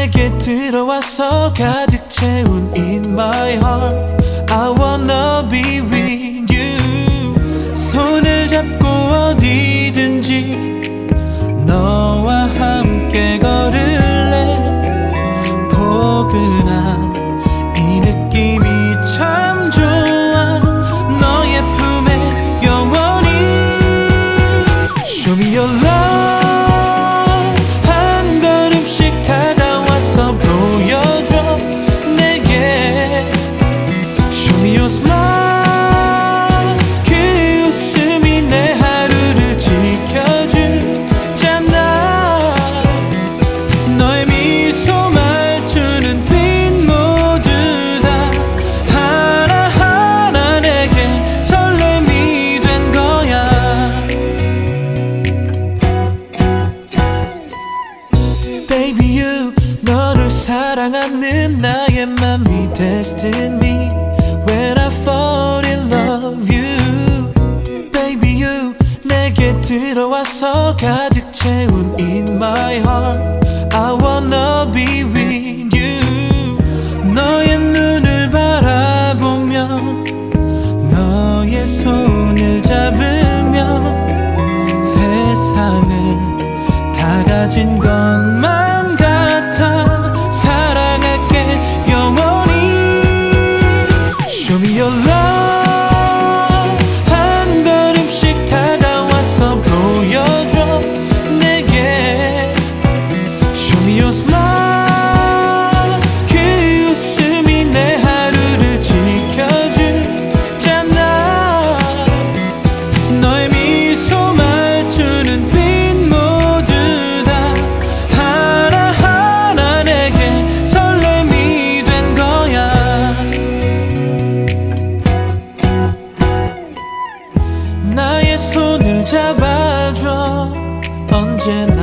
내게 들어와서 가득 채운 in my heart. I wanna be with you. 손을 잡고 어디든지 너와 함께 걸을래. 포근한 이 느낌이 참 좋아. 너의 품에 영원히 Show me your love. 한 걸음씩 다가와서 보여줘 내게. Show me your smile. 그 웃음이 내 하루를 지켜주잖아. 너의 미소 말투는 빛 모두 다 하나하나 내게 설렘이 된 거야. Baby you, 너를 사랑하는 나의 맘이 destiny. When I fall in love you. Baby you, 내게 들어와서 가득 채운 in my heart. I wanna be with you. 너의 눈을 바라보며 너의 손을 잡으며 세상은 다 가진 것만 같아. 사랑할게 영원히. Show me your love. 한 걸음씩 다가와서 보여줘 내게. Show me your smile. 그 웃음이 내 하루를 지켜주잖아. 너의 미소 말투는 빛 모두 다 하나하나 내게 설렘이 된 거야. 나의 손을 잡아줘. 언제나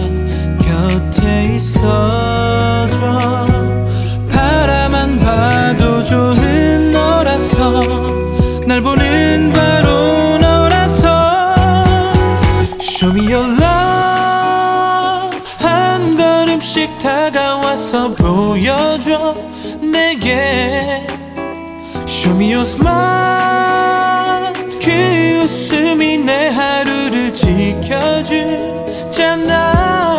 곁에 있어줘. 바라만 봐도 좋은 너라서. 날 보는 바로 너라서. Show me your love. 한 걸음씩 다가와서 보여줘 내게. Show me your smile. 그 웃음이 내 하루를 지켜주잖아.